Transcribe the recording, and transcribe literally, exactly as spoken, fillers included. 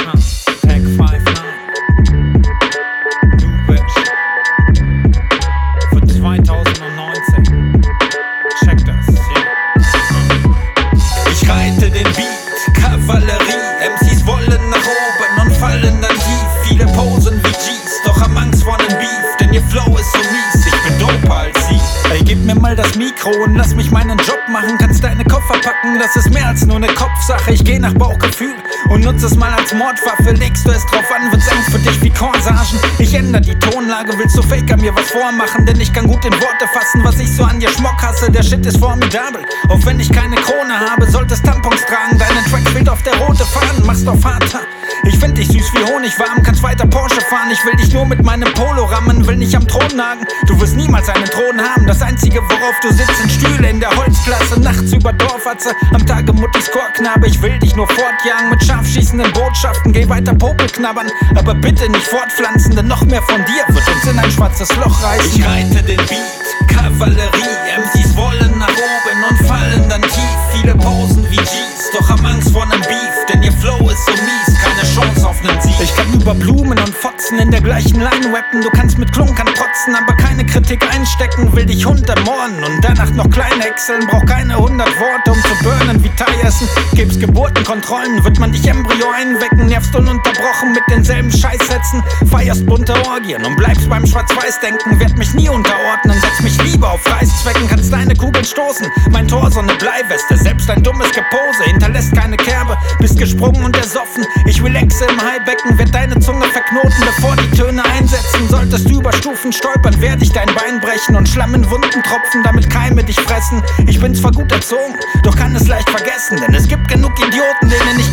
Tag five nine. Du bist für zweitausendneunzehn. Check das, ja. Ich reite den Beat, Kavallerie. M Cs wollen nach oben und fallen dann tief. Viele posen wie G's, doch haben Angst vor nem Beef. Denn ihr Flow ist so mies, ich bin doper als sie. Ey, gib mir mal das Mikro und lass mich meinen Job machen. Kannst deine Koffer packen, das ist mehr als nur ne Kopfsache. Ich geh nach Bauchgefühl und nutze es mal als Mordwaffe. Legst du es drauf an, wird's eng für dich wie Corsagen. Ich änder die Tonlage, willst du Faker mir was vormachen? Denn ich kann gut in Worte fassen, was ich so an dir Schmock hasse. Der Shit ist formidabel, auch wenn ich keine Krone habe. Solltest Tampons tragen, deinen Track fehlt auf der rote Faden. Machst auf Vater, ich find dich süß wie Honig warm. Kannst weiter Porsche fahren, ich will dich nur mit meinem Polo rammen. Will nicht am Thron nagen, du wirst niemals einen Thron haben. Das einzige, worauf du sitzt, sind Stühle in der Holzklasse. Nachts über Dorfatze, am Tage Muttis Chorknabe. Ich will dich nur fortjagen mit scharfschießenden Botschaften. Geh weiter Popel knabbern, aber bitte nicht fortpflanzen. Denn noch mehr von dir wird uns in ein schwarzes Loch reißen. Ich reite den Beat, Kavallerie. M Cs wollen nach oben und fallen dann tief. Viele posen wie G's, doch haben Angst vor nem Beef. Denn ihr Flow ist so mies, keine Chance auf nen Sieg. Ich kann über Blumen und Fotzen in der gleichen Line rappen. Du kannst mit Klunkern protzen, aber keine Kritik einstecken. Will dich runtermorden und danach noch klein häckseln. Brauch keine hundert Worte, um zu burnen wie Thai essen. Gibt's Geburtenkontrollen, wird man dich Embryo einwecken. Nervst ununterbrochen mit denselben Scheißsätzen. Feierst bunte Orgien und bleibst beim Schwarz-Weiß-Denken. Werd mich nie unterordnen, setz mich lieber auf Reißzwecken. Kannst deine Kugeln stoßen, mein Tor so ne Bleiweste. Selbst ein dummes Gepose hinterlässt keine Kerbe. Bist gesprungen und ersoffen, ich relaxe im Highbecken. Werd deine Zunge verknoten, bevor die Töne einsetzen. Solltest du über Stufen stolpern, werd ich dein Bein brechen. Und Schlamm in Wunden tropfen, damit Keime dich fressen. Ich bin zwar gut erzogen, doch kann es leicht vergessen. Denn es gibt genug Idioten, denen ich